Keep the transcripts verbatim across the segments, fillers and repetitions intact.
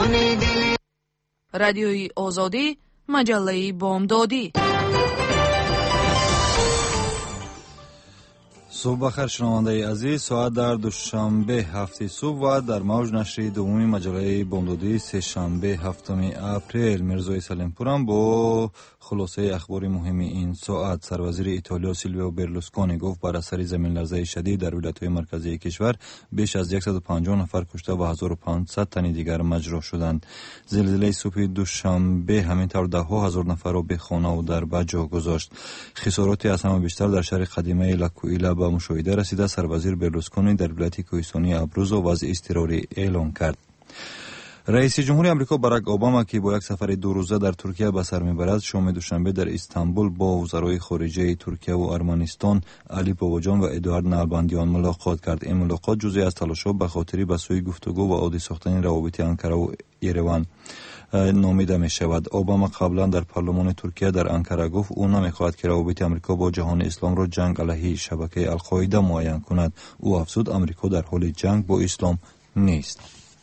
رادیوی آزادی، مجله بامدادی. صبح بخیر شنونده عزیز، ساعت در دوشنبه هفته صبح و در موج نشر دومی مجله بامدادی سه شنبه هفتم اپریل. مرزای سلیمپورم با خلاصه اخبار مهم این ساعت. سروزیر ایتالیا سیلویو برلوسکونی گفت بر اثر زمین لرزه شدید در ولایت‌های مرکزی کشور بیش از صد و پنجاه نفر کشته و هزار و پانصد تن دیگر مجروح شدند. زلزله صبح دوشنبه همینطور ده ها هزار نفر را به خانه و در بجا گذاشت. خسارات از همه بیشتر در شهر قدیمی لاکویلا به مشاهده رسیده. سروزیر برلوسکونی در ولایت کوهستانی ابروزو وضع اضطراری اعلام کرد. رئیس جمهور آمریکا باراک اوباما که با یک سفر دو روزه در ترکیه به سر میبرد، شام دوشنبه در استانبول با وزرای خارجه ترکیه و ارمنستان علی پاوجان و ادوارد نالباندیان ملاقات کرد. این ملاقات جزئی از تلاش‌ها به خاطر به سوی گفتگو و عادی ساختن روابط انقره و ایروان نامیده می شود. اوباما قبلا در پارلمان ترکیه در انقره گفت او نمیخواهد که روابط آمریکا با جهان اسلام را جنگ علیه شبکه القاعده معین کند. او افزود آمریکا در حال جنگ با اسلام نیست.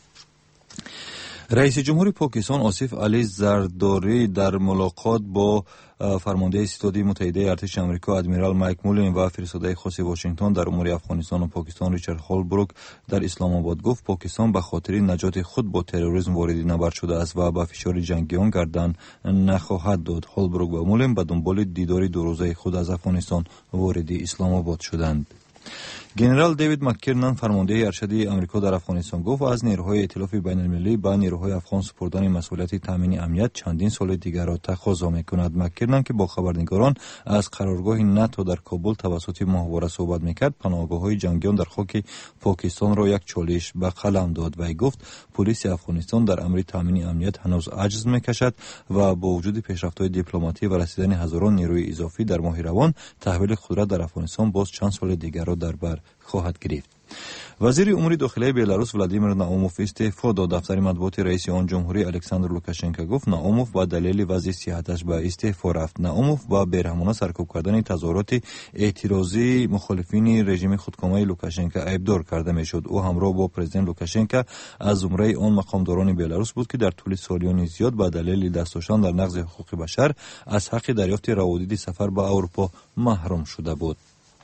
رئیس جمهور پاکستان آصف علی زرداری در ملاقات با فرمانده ستاد متحده ارتش آمریکا ادمیرال مایک مولین و فرستاده خاص واشنگتن در امور افغانستان و پاکستان ریچارد هولبروک در اسلام آباد گفت پاکستان به خاطر نجات خود با تروریسم وارد نبرد شده است و به فشار جنگیان گردن نخواهد داد. هولبروک و مولین به دنبال دیدار دو روزه خود از افغانستان وارد اسلام آباد شدند. گنرال دیوید مککرنان فرمانده ارشد آمریکا در افغانستان گفت از نیروهای ائتلاف بین المللی به نیروهای افغان سپردن مسئولیت تامین امنیت چندین سال دیگر را تقاضا می‌کند. مککرنان که با خبرنگاران از قرارگاه ناتو در کابل توسط ماهواره صحبت می‌کرد، پناهگاه‌های جنگیان در خاک پاکستان را یک چالش به قلم داد و گفت پلیس افغانستان در امر تامین امنیت هنوز عجز می‌کشد و با وجود پیشرفت‌های دیپلماتی و رسیدن هزاران نیروی اضافی در ماه روان، تحویل قدرت در افغانستان باز چند سال دیگر را در بر خواهد گرفت. وزیر امور داخلی بلاروس ولادیمیر ناوموف استعفا داد. دفتر مطبوعات رئیس آن جمهوری الکساندر لوکاشنکو گفت ناوموف با دلیل وضع صحتش به استعفا رفت. ناوموف با بیرحمانه سرکوب کردن تظاهرات اعتراضی مخالفین رژیم خودکامه لوکاشنکو ایبدار کرده میشد. او همراه با پرزیدنت لوکاشنکو از زمره آن مقامداران بلاروس بود که در طول سالیان زیاد با دلیل دست داشتن در نقض حقوق بشر از حق دریافت روادید سفر به اروپا محروم شده بود.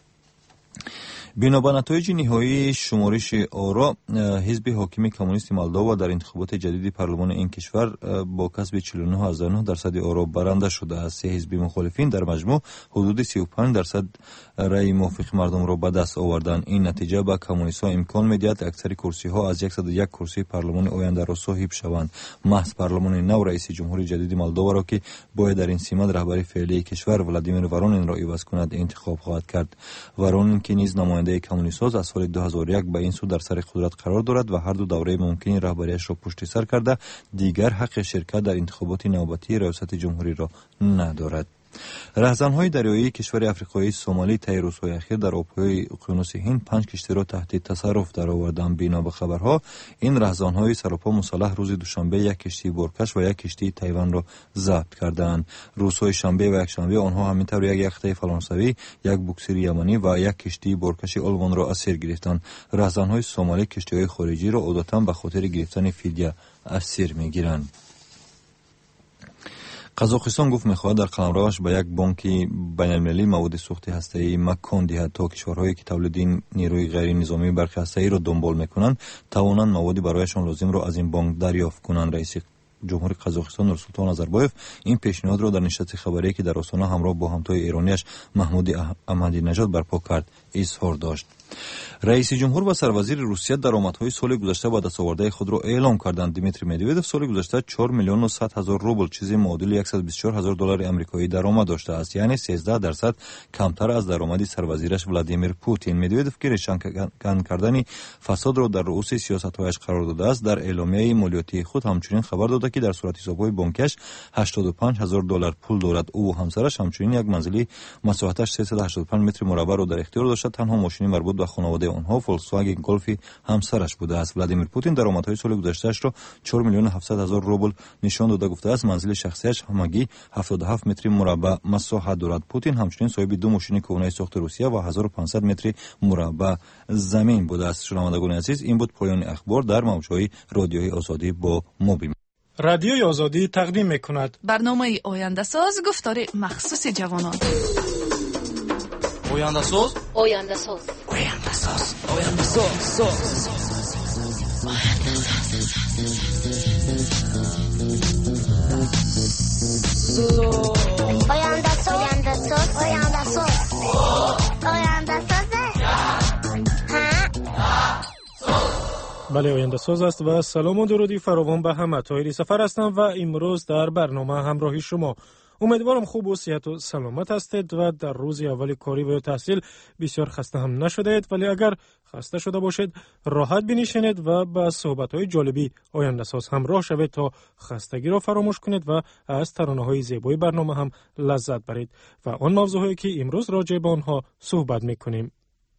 بنا به نتایج نهایی شمارش آرا، حزب حاکم کمونیست مولداوا در انتخابات جدید پارلمان این کشور با کسب چهل و نه و نه درصد آرا برنده شده است. سه حزب مخالفین در مجموع حدود سی و پنج درصد رأی موافق مردم را به دست آوردند. این نتیجه به کمونیست‌ها امکان می‌دهد اکثر کرسی‌ها از صد و یک کرسی پارلمان آینده را صاحب شوند. محض پارلمان نو رئیس جمهور جدید مولداوا را که باید در این سمت رهبری فعلی کشور ولادیمیر ورونین را عوض کند انتخاب خواهد کرد. ورونین که نیز نماینده کمونیست‌ها از سال دو هزار و یک به این سو در سر قدرت قرار دارد و هر دو دوره ممکن رهبریش را پشت سر کرده، دیگر حق شرکت در انتخابات نوبتی ریاست جمهوری را ندارد. رهزن‌های دریایی کشور آفریقایی سومالی طی روزهای اخیر در آب‌های اقیانوس هند پنج کشتی را تحت تصرف درآوردند. بنا به خبرها این رهزن‌های سراپا مسلح روز دوشنبه یک کشتی بارکش و یک کشتی تایوان را ضبط کردند. روزهای شنبه و یک شنبه آنها همینطور یک یخته فرانسوی، یک بوکسر یمنی و یک کشتی بارکش آلمان را اسیر گرفتند. رهزن‌های سومالی کشتی‌های خارجی را عادتاً به خاطر گرفتن فدیه اسیر می‌گیرند. قزاقستان گفت می‌خواهد در قلمروش به یک بانک بین‌المللی مواد سوخت هسته‌ای مکان دهد تا کشورهایی که تولید نیروی غیر نظامی برق هسته‌ای را دنبال می‌کنند توانند مواد برایشان لازم را از این بانک دریافت کنند. رئیس جمهور قزاقستان نورسلطان نظربایف این پیشنهاد را در نشست خبری که در آستانه همراه با همتای ایرانیش محمود احمدی نژاد برپا کرد اظهار داشت. رئیس جمهور و سروزیر روسیه درآمدهای سال گذشته با دستاوردهای خود را اعلام کردند. دیمیتری مدودوف سال گذشته چهار میلیون و صد هزار روبل چیزی معادل صد و بیست و چهار هزار دلار آمریکایی درآمد داشته است، یعنی سیزده درصد کمتر از درآمد سروزیرش ولادیمیر پوتین. مدودوف که روشن کردن فساد را در رؤوس سیاست‌هایش قرار داده است، در اعلامیه مالیاتی خود همچنین خبر داده شده که در صورت حساب‌های بانکیش هشتاد و پنج هزار دلار پول دارد. او و همسرش همچنین یک منزلی مساحتش سیصد و هشتاد و پنج متر مربع را در اختیار داشت. تنها ماشینی مربوط به خانواده آنها فولکسواگن گلف همسرش بوده است. ولادیمیر پوتین درآمدهای سال گذشته‌اش را چهار میلیون و هفتصد هزار روبل نشان داده گفته است منزل شخصیش همگی هفتاد و هفت متر مربع مساحت دارد. پوتین همچنین صاحب دو ماشین کهنه ساخت روسیه و هزار و پانصد متر مربع زمین بوده است. شنوندگان عزیز، این بود پایان اخبار در موج‌های رادیوی آزادی. با ما بیم. رادیوی آزادی تقدیم می‌کند برنامه آینده ساز، گفتار مخصوص جوانان. آینده ساز آینده ساز آینده ساز آینده ساز آینده ساز آینده ساز آینده ساز آینده ساز بله، آینده ساز است و سلام و درودی فراوان به همه. طاهری سفر هستم و امروز در برنامه همراهی شما. امیدوارم خوب و صحت و سلامت هستید و در روز اول کاری و تحصیل بسیار خسته هم نشدید، ولی اگر خسته شده باشید راحت بنشینید و با صحبت‌های جالبی آینده ساز همراه شوید تا خستگی را فراموش کنید و از ترانه‌های زیبای برنامه هم لذت برید و آن موضوعی که امروز راجع به آنها صحبت می‌کنیم.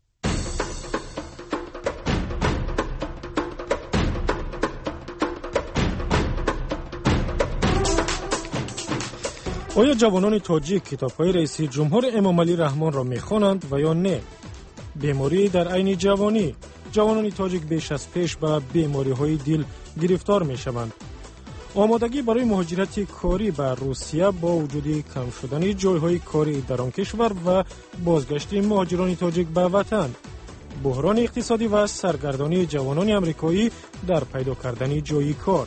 آیا جوانان تاجیک کتاب‌های رئیس جمهور امام علی رحمان را می‌خوانند و یا نه؟ بیماری در عین جوانی. جوانان تاجیک بیش از پیش به بیماری‌های دل گرفتار می‌شوند. آمادگی برای مهاجرت کاری به روسیه با وجود کم شدن جای‌های کاری در آن کشور و بازگشت مهاجران تاجیک به وطن. بحران اقتصادی و سرگردانی جوانان آمریکایی در پیدا کردن جای کار.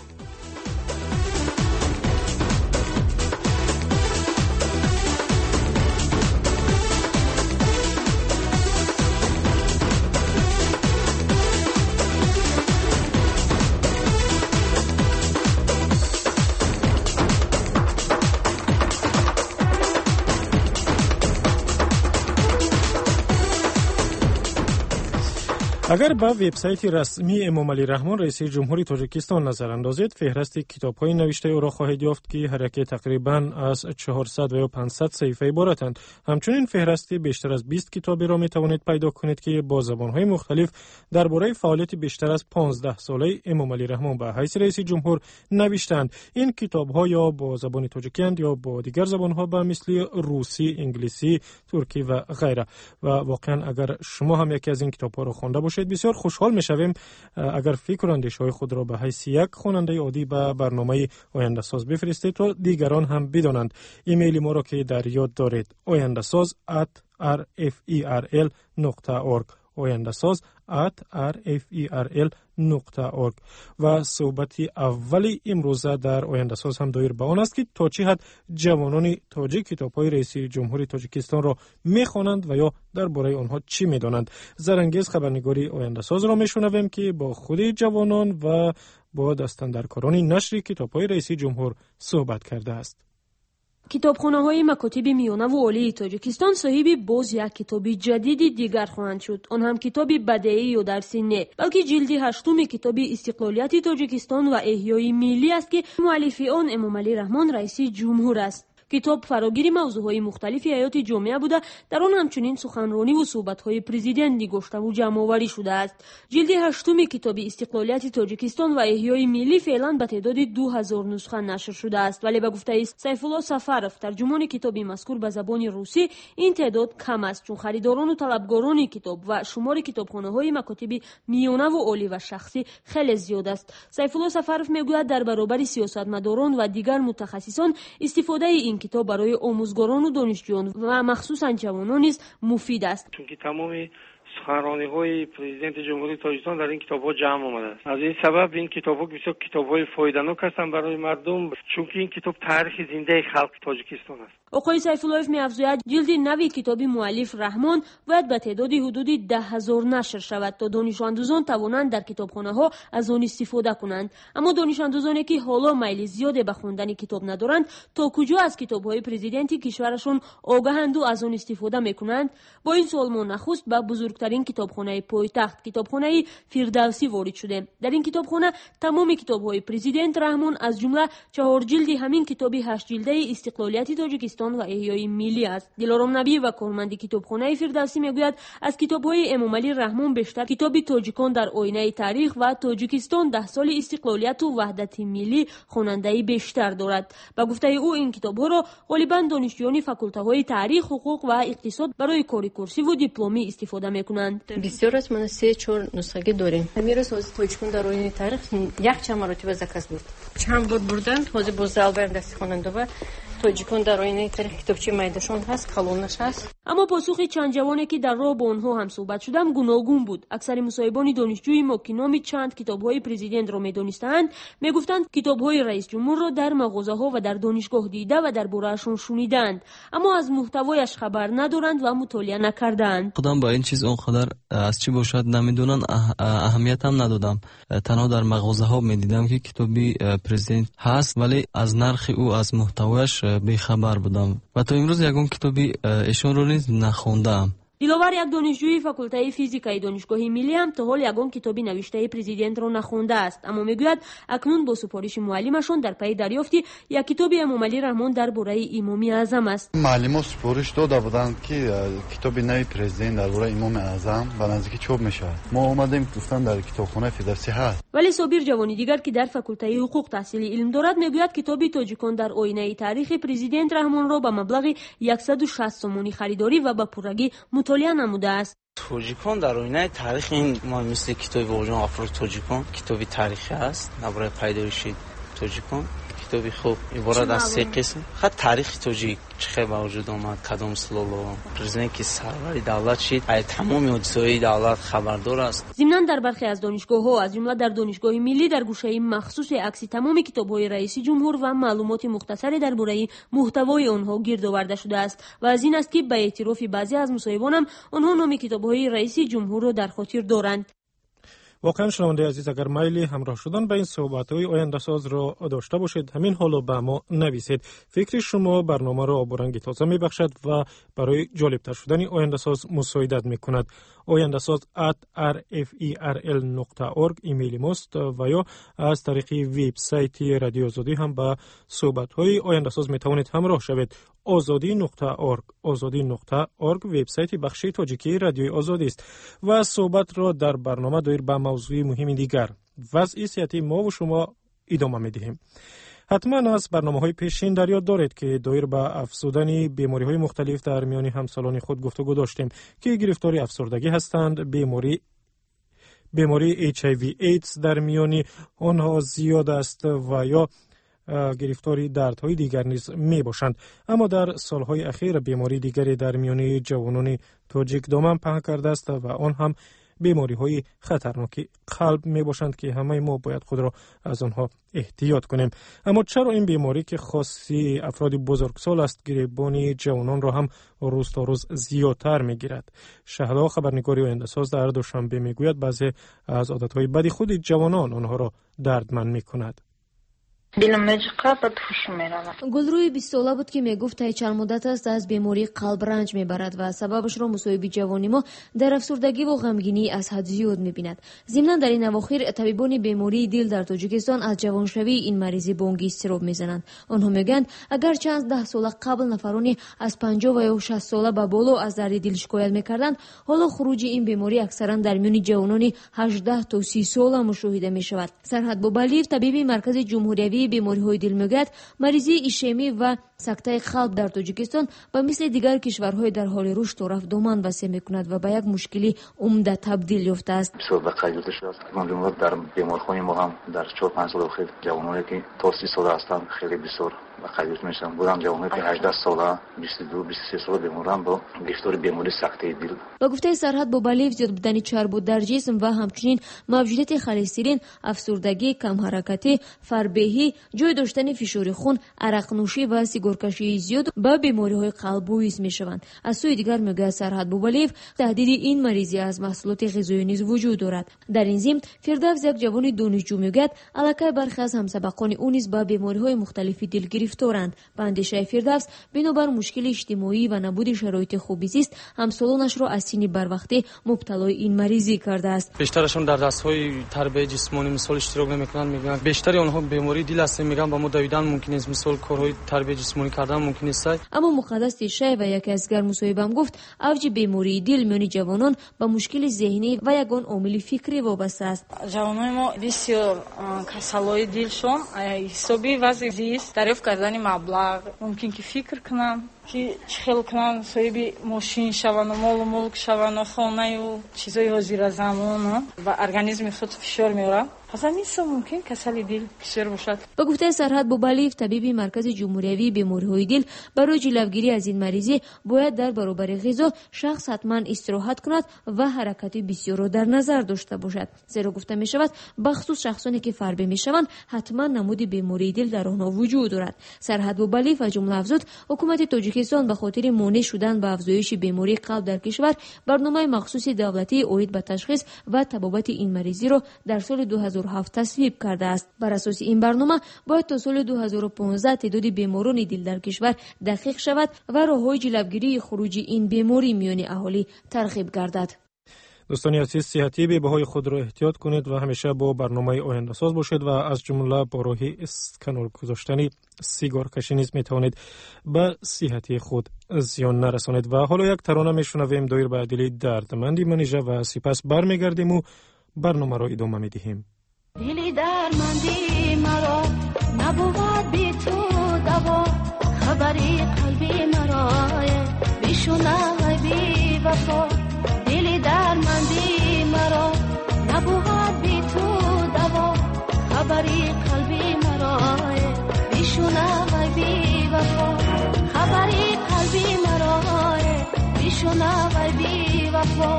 اگر به وبسایت رسمی امام علی رحمان رئیس جمهوری تاجیکستان نظر اندازید، فهرست کتاب‌های نوشته او را خواهید یافت که هر یک تقریباً از چهارصد و پانصد صفحه عبارتند. همچنین فهرست بیشتر از بیست کتابی را می توانید پیدا کنید که با زبان‌های مختلف درباره فعالیت بیشتر از پانزده ساله امام علی رحمان به حیث رئیس جمهور نوشتند. این کتاب‌ها یا با زبان تاجیکی اند یا با دیگر زبان‌ها به مثل روسی، انگلیسی، ترکی و غیره. و واقعاً اگر شما هم یکی از این کتاب‌ها را خوانده باشید بسیار خوشحال می‌شویم اگر فکر و اندیشه‌های خود را به حیث یک خواننده عادی به برنامه آینده ساز بفرستید تا دیگران هم بدانند. ایمیل ما را که در یاد دارید آینده‌ساز ات آر اف ای آر ال نقطه اورگ آینده‌ساز ات آر اف ای آر ال نقطه اورگ. و صحبت اولی امروز در آینده ساز هم دایر به آن است که تا چه حد جوانان تاجیک کتاب‌های رئیس جمهوری تاجیکستان را می‌خوانند و یا درباره آنها چی می‌دانند. زرانگیز خبرنگاری آینده ساز را می‌شنویم که با خود جوانان و با دستاندرکاران نشر کتاب‌های رئیس جمهور صحبت کرده است. کتابخانه‌های مکاتب میانه و عالی تاجیکستان صاحب باز یک کتاب جدید دیگر خواهند شد. آن هم کتاب بدیعی یا درسی نه، بلکه جلد هشتم کتاب استقلالیت تاجیکستان و احیای ملی است که مؤلف آن امام علی رحمان رئیس جمهور است. کتاب فراگیر موضوعهای مختلفی حیات جامعه بوده، در آن همچنین سخنرانی و صحبت‌های پرزیدنت نگاشته و جمع‌آوری شده است. جلد هشتم کتاب استقلالیت تاجیکستان و احیای ملی فعلا به تعداد دو هزار نسخه نشر شده است، ولی به گفته سیف الله سفرف ترجمان کتاب مذکور به زبان روسی این تعداد کم است، چون خریداران و طلبگاران کتاب و شمار کتابخانه‌های مکاتب میانه و عالی و شخصی خیلی زیاد است. سیف الله سفرف میگوید در برابر سیاستمداران و دیگر متخصصان استفاده این کتاب برای آموزگاران و دانشجویان و مخصوصاً جوانان نیز مفید است. چون که تمام سخنرانی‌های پرزیدنت جمهوری تاجیکستان در این کتاب‌ها جمع آمده است. از این سبب این کتاب‌ها بسیار کتاب‌های فایده‌ناک هستند برای مردم، چون که این کتاب تاریخ زنده خلق تاجیکستان است. آقای سیف الله می‌افزاید جلد نوی کتاب مؤلف رحمان باید به تعداد حدود ده هزار نشر شود تا دانش آموزان توانند در کتابخانه‌ها از آن استفاده کنند. اما دانش آموزانی که حالا میل زیادی به خواندن کتاب ندارند تا کجا از کتاب‌های پرزیدنت کشورشون آگاهند و از آن استفاده می‌کنند؟ با این سوال ما نخست به بزرگترین این کتابخانه پایتخت کتابخانه فردوسی وارد شدیم. در این کتابخانه تمام کتاب‌های پرزیدنت رحمان از جمله چهار جلد همین کتاب هشت جلده استقلالیت تاجیکستان و احیای ملی است. دلارام نبی و کارمند کتابخانه فردوسی میگوید از کتاب‌های امامعلی رحمان بیشتر کتاب تاجیکان در آینه تاریخ و تاجیکستان ده سال استقلالیت و وحدت ملی خواننده بیشتر دارد. با گفته او این کتاب‌ها را غالباً دانشجویان فاکولته‌های تاریخ، حقوق و اقتصاد برای کار کرسی و دیپلمی استفاده می‌کنند. بسیار از من سه چهار نسخه داریم. میراث از تاجیکان در آینه تاریخ یک چند مرتبه زکات بود. چند بار بردن تازه بازدال برم دست خواننده و تاجیکان در آینه تاریخ کتابچه میدهشون هست، کالونش هست. اما پاسخ چند جوانی که در راه با آنها هم صحبت شدم گوناگون بود. اکثر مصاحبان دانشجوی ما که نام چند کتاب‌های پرزیدنت را می‌دانستند میگفتند کتاب‌های رئیس جمهور را در مغازه‌ها و در دانشگاه دیده و درباره‌شان شنیدند، اما از محتوایش خبر ندارند و مطالعه نکردند. خودم با این چیز اونقدر از چی باشد نمیدونن، اهمیت هم ندادم. تنها در مغازه‌ها می‌دیدم که کتابی پرزیدنت هست ولی از نرخ او از محتوایش بیخبر بودم و تا امروز یگان کتابی ایشون رو نیز نخوندم. دلاور یک دانشجوی فاکولته فیزیکای دانشگاه ملی هم تا حال یگان کتابی نوشته پرزیدنت را نخوانده است، اما میگوید اکنون با سفارش معلمشون در پی دریافتی یک کتاب امامعلی رحمان درباره امام اعظم است. معلم سفارش داده بودند که کتاب نوی پرزیدنت درباره امام اعظم به نزدیکی چاپ میشه. ما اومدیم گفتن در کتابخانه فردوسی هست. ولی صابر جوانی دیگر که در فاکولته حقوق تحصیل علم دارد میگوید کتاب تاجیکان در آینه تاریخ پرزیدنت رحمان را به مبلغ صد و شصت سومانی خریداری و به پررگی مطالعه نموده است. تاجیکان در آینه تاریخ این ما مثل کتاب واژن افراد تاجیکان کتابی تاریخی است درباره پیدایش تاجیکان. کتابی خوب عبارت از سه قسم خط تاریخ تاجیک چه به وجود آمد، کدام سلالو پرزیدنت که سروری دولت شد، از تمام حادثه‌های دولت خبردار است. ضمن در برخی از دانشگاه‌ها از جمله در دانشگاه ملی در گوشه مخصوص عکس تمام کتاب‌های رئیس جمهور و معلومات مختصری درباره محتوای آنها گرد آورده شده است و از این است که به اعتراف بعضی از مصاحبانم آنها نام کتاب‌های رئیس جمهور را در خاطر دارند. واقعا شنونده عزیز اگر میلی همراه شدن به این صحبت‌های آینده ساز را داشته باشید همین حالا به ما نویسید. فکر شما برنامه را آب و رنگ تازه میبخشد و برای جالبتر شدن آینده ساز مساعدت میکند. آینده ساز ات آر اف ای ار ال نقطه اورگ ایمیل ماست و یا از طریق وبسایت رادیو آزادی هم به صحبت‌های آینده ساز میتوانید همراه شوید. آزادی نقطه اورگ آزادی نقطه اورگ وبسایت بخش تاجیکی رادیوی آزادی است و صحبت را در برنامه دایر به موضوع مهم دیگر وضع صحتی ما و شما ادامه میدهیم. حتما از برنامه‌های پیشین در یاد دارید که دایر به افزودن بیماری‌های مختلف در میان همسالان خود گفتگو داشتیم که گرفتاری افسردگی هستند. بیماری بیماری اچ آی وی ایدز در میان آنها زیاد است و یا گرفتاری دردهای دیگر نیز می باشند. اما در سالهای اخیر بیماری دیگری در میان جوانان تاجیک دامن پهن کرده است و آن هم بیماری های خطرناک قلب می باشند که همه ما باید خود را از آنها احتیاط کنیم. اما چرا این بیماری که خاصی افراد بزرگسال است گریبان جوانان را هم روز تا روز زیادتر می گیرد؟ شهلا خبرنگاری آینده ساز در دوشنبه می گوید بعضی از عادتهای بدی خود جوانان آنها را دردمند می کند. گلروی بیست ساله بود که میگفت تا چند مدت است از بیماری قلب رنج میبرد و سببش را مصاحب جوانی ما در افسردگی و غمگینی از حد زیاد میبیند. ضمن در این اواخر طبیبان بیماری دل در تاجیکستان از جوانشوی این مریضی بانگی استراب میزنند. آنها میگویند اگر چند ده سال قبل نفرانی از پنجاه و یا شصت ساله به بالا از درد دل شکایت میکردند، حالا خروج این بیماری اکثرا در میان جوانان هجده تا سی ساله مشاهده میشود. سرحد بوبلیف طبیب مرکز جمهوری بیماری‌های دل میگوید مریضی ایشمی و سکته قلب در تاجیکستان با مثل دیگر کشورهای در حال رشد و رفت دامن وسیع میکند و به یک مشکلی عمده تبدیل یافته است. بسیار به قیدوته شده است. من جمله در بیمارخانه ما هم در چهار پنج سال اخیر جوانانی که تا سی ساله هستند خیلی بسیار و قیدوت میشن. بودم جوانانی که هجده ساله، بیست و دو بیست و سه ساله بیمارن با گرفتار بیماری سکته دل. با گفته سرحد بوبلیف زیاد بودن چربی در جسم و همچنین موجودیت خلسترین، افسردگی، کم حرکتی، فربهی، جای داشتن فشار خون، عرق نوشی و سیگار کشی زیاد با بیماری‌های قلب باعث میشوند. از سوی دیگر میگه سرحد بوبلیف تهدید این مریضی از محصولات غذایی نیز وجود دارد. در این ضمن فردوس یک جوان دانشجو میگه علاقه برخی از همسبقان او نیز با بیماری‌های مختلف دل گرفته گرفتارند. به اندیشه فردوس بنابر مشکل اجتماعی و نبود شرایط خوبی زیست همسالانش را از سن بروقتی مبتلای این مریضی کرده است. بیشترشون در درس‌های تربیت جسمانی مثال اشتراک نمی‌کنند، میگن بیشتر آنها بیماری دل است، میگن با ما دویدن ممکن است، مثال کارهای تربیت جسمانی کردن ممکن است. اما مقدس شای و یکی از مصاحبه‌ام گفت اوج بیماری دل میان جوانان با مشکل ذهنی و یگان عامل فکری وابسته است. جوانان ما بسیار کسالای دلشون حسابی وضع زیست دریافت کردن مبلغ ممکن که فکر کنن که چخیل کنن صاحب ماشین شوند و مال و ملک شوند و خانه و چیزای حاضر زمان و ارگانیسم خود فشار میاره. پس نیست ممکن کسل دل کشور باشد. با گفته سرحد بوبالیف طبیب مرکز جمهوری بیماری‌های دل برای جلوگیری از این مریضی باید در برابر غذا شخص حتما استراحت کند و حرکت بسیار را در نظر داشته باشد. زیرا گفته می شود بخصوص شخصانی که فربه می شوند حتما نمود بیماری دل در آنها وجود دارد. سرحد بوبالیف و جمله افزود حکومت تاجیکستان به خاطر مانع شدن به افزایش بیماری قلب در کشور برنامه مخصوص دولتی اید به تشخیص و طبابت این مریضی را در سال دو هزار و هفت تصویب کرده است. بر اساس این برنامه باید تا سال دو هزار و پانزده تعداد بیماران دل در کشور دقیق شود و راههای جلوگیری خروج این بیماری میان اهالی ترغیب گردد. دوستان عزیز صحتی به بهای خود را احتیاط کنید و همیشه با برنامه آینده ساز باشید و از جمله با راه اسکنار گذاشتن سیگار کشی نیز می توانید به صحتی خود زیان نرسانید. و حالا یک ترانه می شنویم دایر به دل دردمندی منیژه و سپس برمیگردیم و برنامه را ادامه می دهیم. دلی درمندی مرا نبود بی تو دوا خبری قلبی مرا بیشونه بی وفا دلی درمندی مرا نبود بی تو دوا خبری قلبی مرا بیشونه بی وفا خبری قلبی مرا بیشونه بی وفا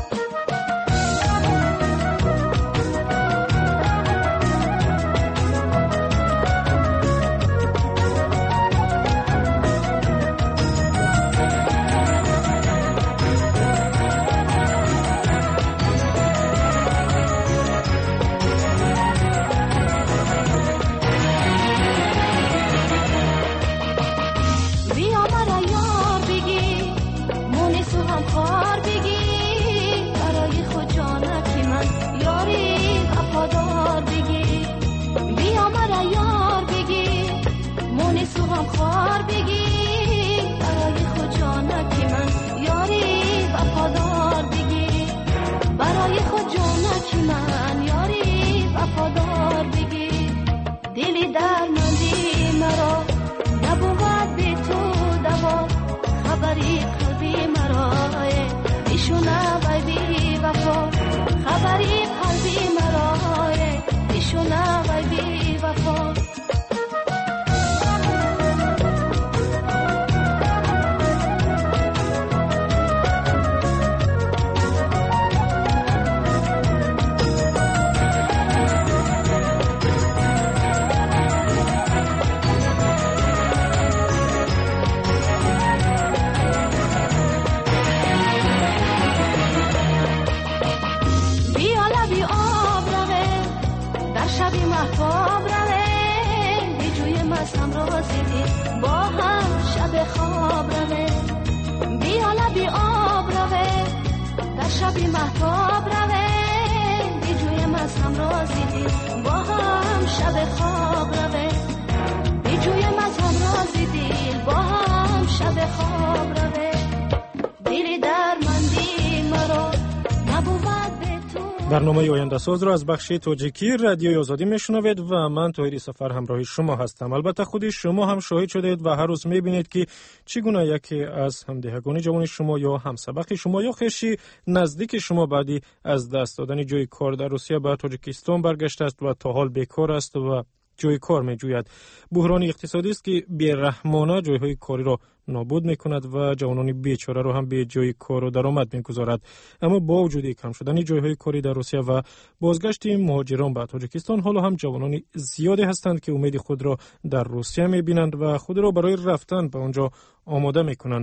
برنامه آینده ساز را از بخش تاجیکی رادیوی آزادی میشنوید و من طاهر سفر همراه شما هستم. البته خودی شما هم شاهد شدید و هر روز میبینید که چگونه یکی از همدهگان جوان شما یا همسبق شما یا خویشی نزدیک شما بعدی از دست دادن جای کار در روسیه به تاجیکستان برگشته است و تا حال بیکار است و جای کار میجوید. بحران اقتصادی است که بی‌رحمانه جایهای کاری را نابود میکند و جوانان بیچاره را هم به جای کار و درآمد میگذارد. اما با وجود کم شدن جایهای کاری در روسیه و بازگشت مهاجران به تاجیکستان، حالا هم جوانان زیادی هستند که امید خود را در روسیه میبینند و خود را برای رفتن به آنجا آماده میکنند.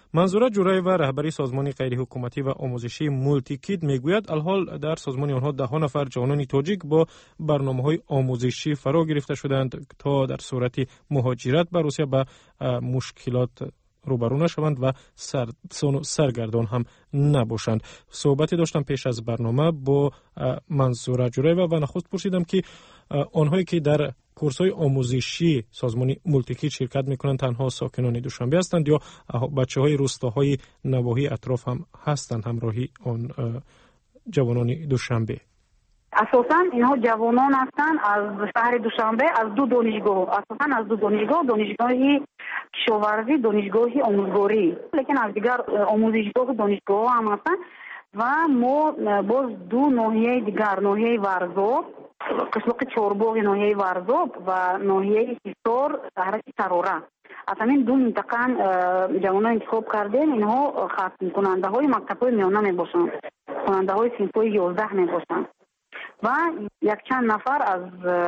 منظوره جورایوا رهبری سازمان غیر حکومتی و آموزشی مولتیکید میگوید الحال در سازمان آنها ده نفر جوانان تاجیک با برنامه‌های آموزشی فرا گرفته شدند تا در صورت مهاجرت به روسیه به مشکلات روبرو نشوند و سر سرگردان هم نباشند. صحبتی داشتم پیش از برنامه با منصوره جورایوا و نخست پرسیدم که آنهایی که در کورس‌های آموزشی سازمان مولتیکید شرکت می‌کنند تنها ساکنان دوشنبه هستند یا بچه‌های روستاهای نواحی اطراف هم هستند همراهی آن جوانان دوشنبه؟ اساساً اینها جوانان هستند از شهر دوشنبه، از دو دانشگاه، اساساً از دو دانشگاه، دانشگاهی کشاورزی، دانشگاهی آموزگاری، لیکن از دیگر آموزشگاه دانشگاه هم هستند و ما باز دو ناحیه دیگر، ناحیه ورزاب، قشلاق چهارباغ ناحیه ورزاب و ناحیه حصار شهر سراره، از همین دو منطقه جوانان انتخاب کردیم. اینها ختم کننده های مکتب های میانه می باشند، خواننده های صنف های یازده می باشند و یک چند نفر از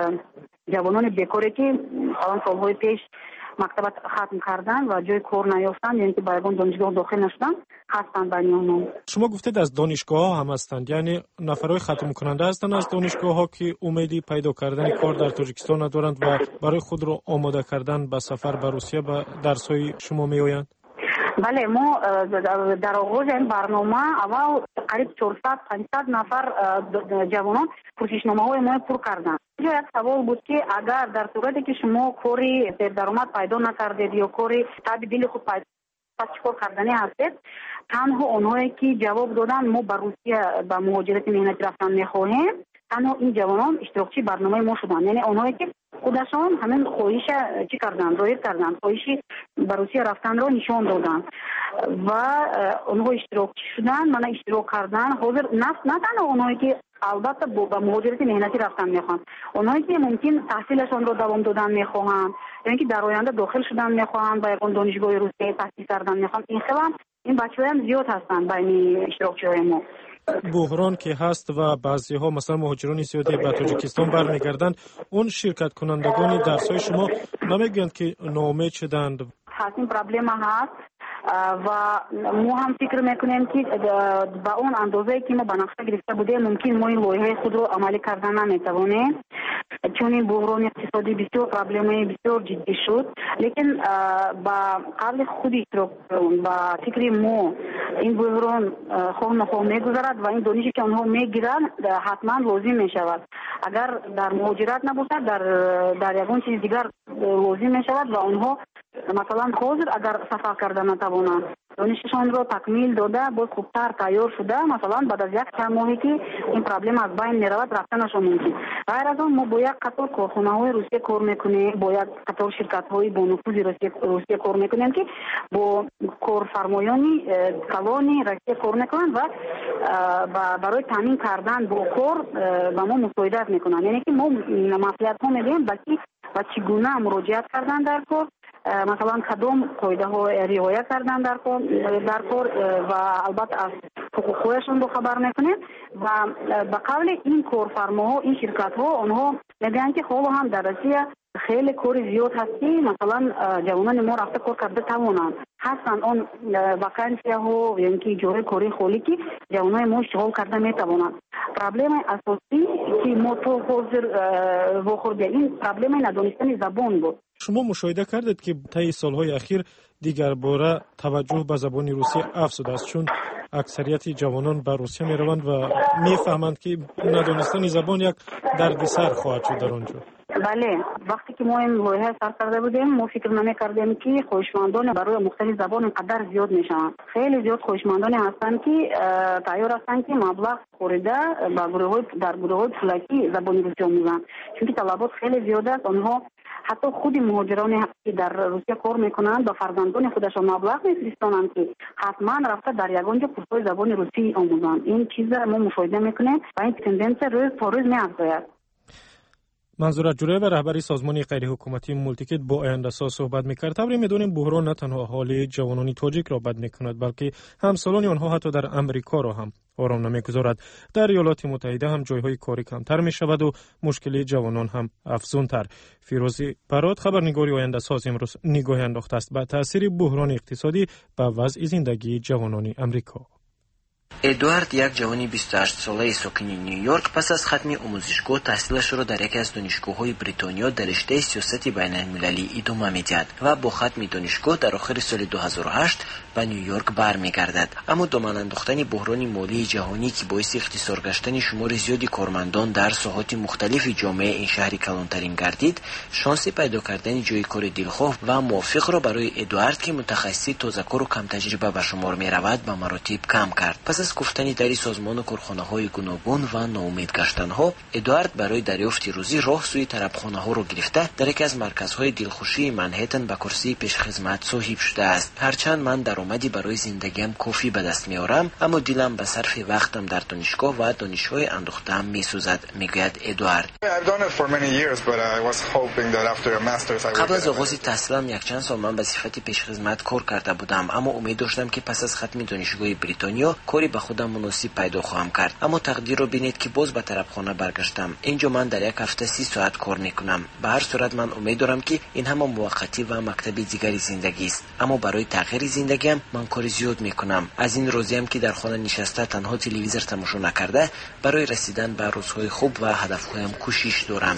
جوانان بیکاری که الان سالهای پیش مکتب ختم کردن و جای کار نیافتند، یعنی که به دانشگاه داخل نشدن، هستند بین آنها. شما گفتید از دانشگاه ها هم هستند، یعنی نفرهای ختم کننده هستند از دانشگاه ها که امیدی پیدا کردن کار در تاجیکستان ندارند و برای خود را آماده کردن به سفر به روسیه به درس های شما می آیند؟ بله، ما در آغاز این برنامه اول قریب چهارصد پانصد نفر جوانان پرسشنامه های ما پر کردند. اینجا یک سوال بود که اگر در صورتی که شما کاری درآمد پیدا نکردید یا کاری تبدیل خود پیدا پس چیکار کردنی هستید، تنها اونهایی که جواب دادن ما به روسیه به مهاجرت مهنتی رفتن میخواهیم، تنها این جوانان اشتراکچی برنامه ما شدن. یعنی اونهایی که خودشان همین خواهش چی کردن، ظاهر کردن، خواهشی به روسیه رفتن رو نشان دادن و اونها اشتراکچی شدن، من اشتراک کردن. حاضر نه نه تنها اونهایی که البته با مهاجرت مهنتی رفتن میخوان، اونهایی که ممکن تحصیلشان رو دوام دادن میخواهند، یعنی که در آینده داخل شدن میخواهند، با یک دانشگاه روسیه تحصیل کردن میخوان، این خیلی این بچه‌ها هم زیاد هستند بین اشتراکچی‌های ما. بحران که هست و بعضی ها مثلا مهاجران زیادی به تاجیکستان برمیگردند، اون شرکت کنندگان درس های شما نمیگویند که ناامید شدند؟ هست، این پرابلم هست و ما هم فکر میکنیم که با اون اندازه‌ای که ما به نقشه گرفته بودیم ممکن ما این لایحه خود رو عملی کردن نمیتوانیم، چون این بحران اقتصادی بسیار پرابلم بسیار جدی شد. لیکن با قبل خود اشتراک با فکر ما این بحران خواه نخواه میگذرد و این دانشی که آنها میگیرند حتما لازم میشود. اگر در مهاجرت نباشد در در یگان چیز دیگر لازم میشود و آنها مثلا حاضر اگر سفر کردن نتوانند دانششان را تکمیل داده باز خوبتر تیار شده، مثلا بعد از یک چند ماهی که این پرابلم از بین میرود رفتنشان ممکن. غیر از آن ما با یک قطار کارخانه های روسیه کار میکنیم، با یک قطار شرکت های با نفوذ روسیه روسیه کار میکنیم که با کارفرمایانی کلانی روسیه کار میکنند و برای تامین کردن با کار با ما مساعدت میکنند. یعنی که ما مصلحت ها میدیم بلکه و چگونه مراجعت کردن در کار، مثلا کدام قاعده ها رعایت کردن در کار در کار و البته از حقوقشون رو خبر میکنیم و به قول این کارفرماها این شرکت ها آنها میگن که حالا هم در روسیه خیلی کار زیاد هستی، مثلا جوانان ما رفته کار کرده توانند هستند آن وکانسی ها یعنی که جای کاری خالی که جوانان ما اشتغال کرده میتوانند. پرابلم اساسی که ما تو حاضر واخورده این پرابلم ندانستن زبان بود. شما مشاهده کردید که طی سالهای اخیر دیگر باره توجه به زبان روسی افزوده است، چون اکثریت جوانان به روسیه می روند و میفهمند که ندانستن زبان یک دردسر خواهد شد در آنجا. بله، وقتی که ما این لایحه سر کرده بودیم ما فکر نمی کردیم که خواهشمندان برای مختلف زبان اینقدر زیاد میشوند. خیلی زیاد خواهشمندان هستند که تیار هستند که مبلغ خورده با گروه در گروه پولکی زبان روسی آموزند، چون طلبات خیلی زیاد است. آنها حتی خود مهاجران که در روسیه کار میکنند با فرزندان خودشان مبلغ میفرستانند که حتما رفته در یگان جا کورس‌های زبان روسی آموزند. این چیز ما مشاهده میکنیم و این تندنس روز تا روز میافزاید. منظور جوره و رهبری سازمان غیر حکومتی مولتیکت با آینده ساز صحبت می‌کرد. طبری می‌دونیم بحران نه تنها حال جوانان تاجیک را بد می‌کند بلکه همسالان آنها حتی در امریکا را هم آرام نمی‌گذارد. در ایالات متحده هم جای‌های کاری کمتر می‌شود و مشکل جوانان هم افزون‌تر. فیروزی برات خبرنگاری آینده ساز امروز نگاهی انداخته است به تأثیر بحران اقتصادی به وضع زندگی جوانان امریکا. ادوارد یک جوانی بیست و هشت ساله ساکن نیویورک پس از ختم آموزشگاه تحصیلش را در یکی از دانشگاه‌های بریتانیا در رشته سیاست بین‌المللی ادامه می‌دهد و با ختم دانشگاه در آخر سال دو هزار و هشت به نیویورک برمیگردد. اما دامن انداختن بحران مالی جهانی که باعث اختصار گشتن شمار زیادی کارمندان در ساحات مختلف جامعه این شهر کلانترین گردید، شانس پیدا کردن جای کار دلخواه و موافق را برای ادوارد که متخصص تازه‌کار و کم تجربه به شمار می‌رود به مراتب کم کرد. پس از گفتن در سازمان و کارخانه‌های گوناگون و ناامید گشتن‌ها، ادوارد برای دریافت روزی راه سوی طربخانه‌ها را گرفته در یکی از مرکزهای دلخوشی منهتن به کرسی پیشخدمت صاحب شده است. هرچند من درآمدی برای زندگیم کافی به دست می‌آورم، اما دلم به صرف وقتم در دانشگاه و دانش‌های اندوخته‌ام می‌سوزد، میگوید ادوارد. قبل از آغاز تحصیلم یک چند سال من به صفت پیشخدمت کار کرده بودم، اما امید داشتم که پس از ختم دانشگاه بریتانیا کاری به خودم مناسب پیدا خواهم کرد. اما تقدیر رو بینید که باز به طربخانه برگشتم. اینجا من در یک هفته سی ساعت کار میکنم. به هر صورت من امید دارم که این هم موقتی و مکتب دیگری زندگی است، اما برای تغییر زندگیم من کار زیاد میکنم. از این راضیم که در خانه نشسته تنها تلویزیون تماشا نکرده برای رسیدن به روزهای خوب و هدفهایم کوشش دارم.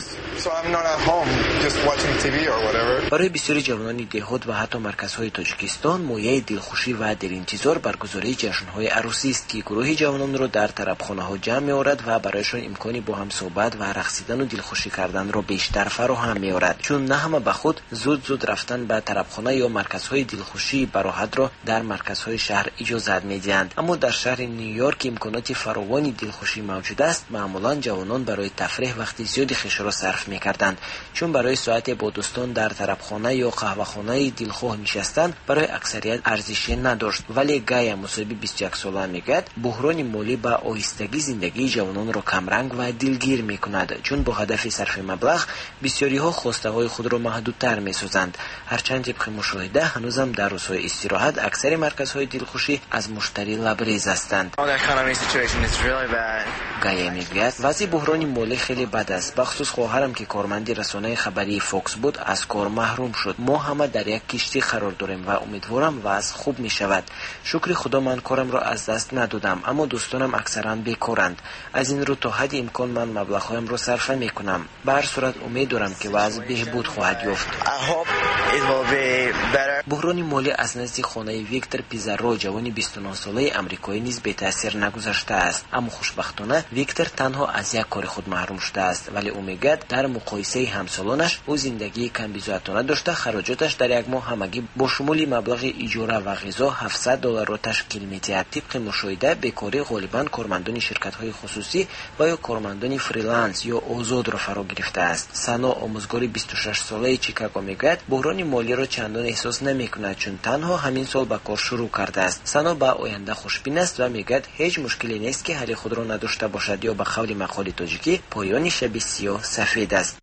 برای بسیاری جوانان دهات و حتی مرکزهای تاجیکستان مایه دلخوشی و دلانتظار برگزاری جشن‌های عروسی است که گروه جوانان را در طربخانه‌ها جمع می‌آورد و برایشان امکانی با هم صحبت و رقصیدن و دلخوشی کردن را بیشتر فراهم می‌آورد، چون نه همه به خود زود زود رفتن به طربخانه یا مرکزهای دلخوشی براحت را در مرکزهای شهر اجازه می‌دهند. اما در شهر نیویورک امکانات فراوانی دلخوشی موجود است. معمولاً جوانان برای تفریح وقت زیادی خویش را صرف می‌کردند، چون برای ساعت با دوستان در طربخانه یا قهوه‌خانه دلخواه نشستن برای اکثریت ارزشی نداشت. ولی گایا مصابی بیست و یک ساله میگوید بحران مالی با آهستگی زندگی جوانان را کمرنگ و دلگیر میکند، چون با هدف صرف مبلغ بسیاری ها خواسته های خود را محدودتر میسازند. هرچند طبق مشاهده هنوزم در روزهای استراحت اکثر مرکزهای دلخوشی از مشتری لبریز هستند. گایا میگوید وضع بحران مالی خیلی بد است. بخصوص خواهرم که کارمند رسانه خبری فوکس بود از کار محروم شد. ما همه در یک کشتی قرار داریم و امیدوارم وضع خوب می شود. شکر خدا من کارم را از دست ندادم، اما دوستانم اکثرا بیکارند. از این رو تا حد امکان من مبلغ‌هایم را صرف میکنم. به هر صورت امید دارم که وضع بهبود خواهد یافت. بحران مالی از نزد خانه ویکتور پیزارو جوانی بیست و نه ساله آمریکایی نیز بی تاثیر نگذشته است. اما خوشبختانه ویکتور تنها از یک کار خود محروم شده است، ولی او میگوید در مقایسه همسالانش او زندگی کم بی‌زحمت داشته. خراجاتش در یک ماه همگی با شمول مبلغ اجاره و غذا هفتصد دلار را تشکیل می‌دهد. طبق مشاهده بیکاری غالباً کارمندان شرکت‌های خصوصی و یا کارمندان فریلنس یا آزاد را فرا گرفته است. سنا آموزگار بیست و شش ساله چیکاگو میگوید بحران مالی را چندان احساس نمی‌کند، چون تنها همین سال به کار شروع کرده است. سنا به آینده خوشبین است و میگوید هیچ مشکلی نیست که حل خود را نداشته باشد، یا به قول مقال تاجیکی پایان شب سیاه سفید است.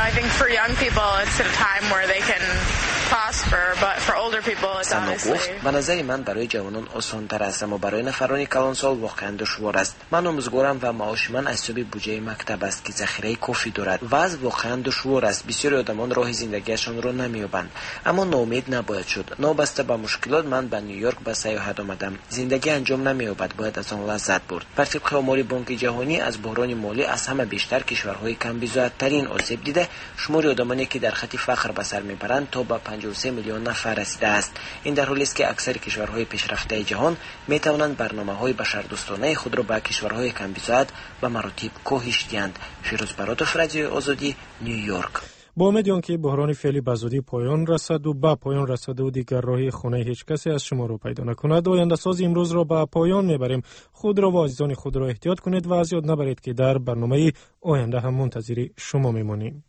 سنا گفت به نظر من برای جوانان آسان تر است، اما برای نفران کلان سال واقعا دشوار است. من آموزگارم و معاش من از حساب بودجه مکتب است که ذخیره کافی دارد. وضع واقعا دشوار است. بسیاری آدمان راه زندگیشان را نمی‌یابند، اما ناامید نباید شد. نابسته به مشکلات من به نیویورک به سیاحت آمدم. زندگی انجام نمی‌یابد، باید از آن لذت برد. بر طبق آمار بانک جهانی از بحران مالی از همه بیشتر کشورهای کم بی‌زحمت‌ترین آسیب دیده. شمار آدمانی که در خط فقر به سر میبرند تا به پنجاه و سه میلیون نفر رسیده است. این در حالی است که اکثر کشورهای پیشرفته جهان میتوانند برنامه‌های بشردوستانه خود را به کشورهای کم بی‌زحمت به مراتب کاهش دهند. فیروز براتوف، رادیو آزادی، نیویورک. با امید آنکه بحران فعلی به زودی پایان رسد و به پایان رسد و دیگر راهی خانه هیچ کسی از شما را پیدا نکند، آینده ساز امروز را به پایان میبریم. خود را و عزیزان خود را احتیاط کنید و از یاد نبرید که در برنامه آینده هم منتظر شما میمانیم.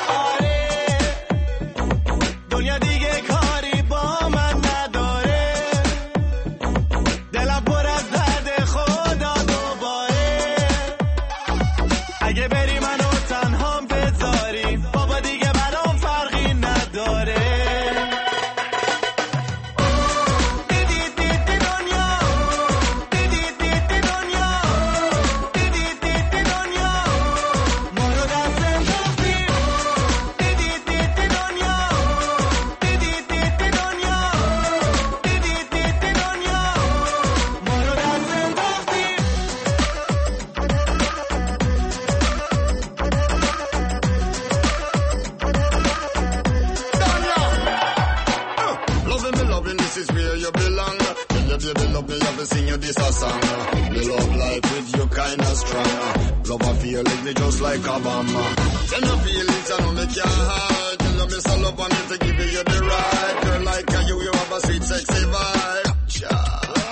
دنیا دیگه کاری با من نداره، love me, love to sing you this a song. The love life with you kinda strong. Love I feel like me just like Obama. Tell me feelings, I know me can't hide. Tell me so love I me to give you the right. Girl like you, you have a sweet sexy vibe. Cha.